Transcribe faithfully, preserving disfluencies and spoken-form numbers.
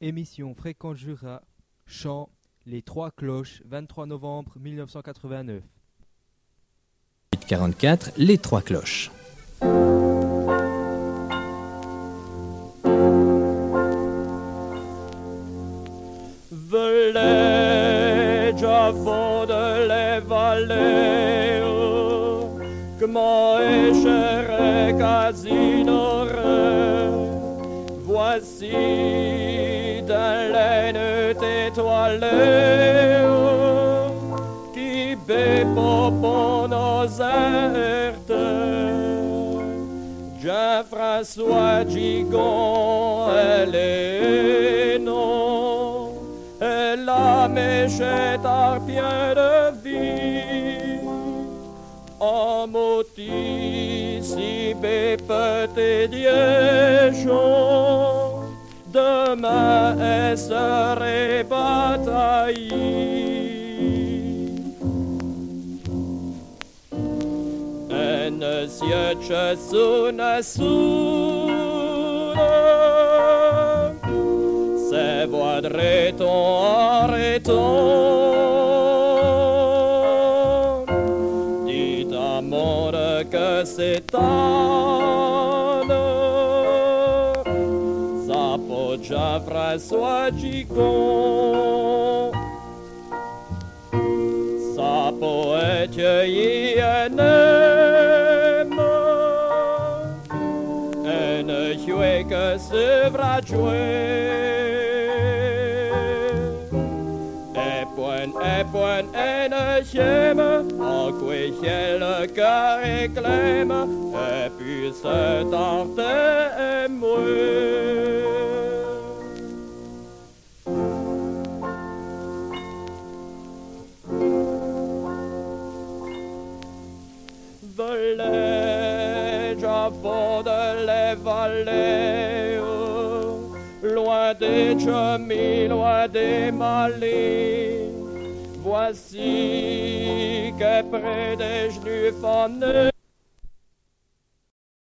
Émission Fréquence Jura, chant Les Trois Cloches, vingt-trois novembre mille neuf cent quatre-vingt-neuf. quarante-quatre, Les Trois Cloches. Village avant de les vallées, comment est cher Casinore, voici d'un laine étoilée qui bépopon nos hertes. Jean-François Gigon, elle est non, elle a méchette arpien de vie. En moti si bépete diéchon, demain elle serait bataille. Un siège suna suna, se voidrait-on en réton. Dites à monde que c'est un sa poche Jean-François Gigon. Sa poète y en aime, et ne jouait que ce vrai jouer. Et point, et point, et ne j'aime, en quoi le cœur éclame, et puis se tente et mourir. Village avant de les vallées, loin des chemis, loin des malais, voici que près des genoux fanés